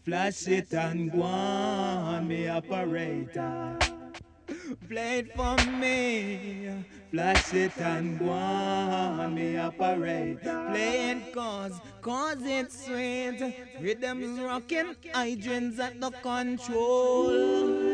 Flash it and go on, me operator. Play it for me. Flash it and go on, me operate. Play it cause it's sweet. Rhythms rocking, hydrants at the control.